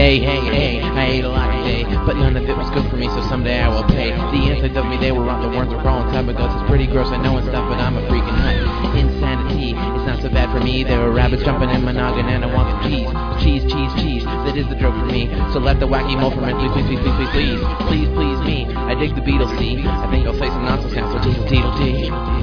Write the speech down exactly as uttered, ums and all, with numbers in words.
Hey, hey, hey, I ate a lot today, but none of it was good for me, so someday I will pay. The insides of me, they were wrong, the words were wrong. Time ago, it's pretty gross, I know and stuff, but I'm a freaking nut. Insanity, it's not so bad for me. There were rabbits jumping in my noggin, and I want the cheese. Cheese, cheese, cheese, that is the joke for me. So let the wacky mo ferment, please, please, please, please, please, please, please, please me. I dig the Beatles, see. I think I'll say some nonsense now, so teedle, teedle, tee.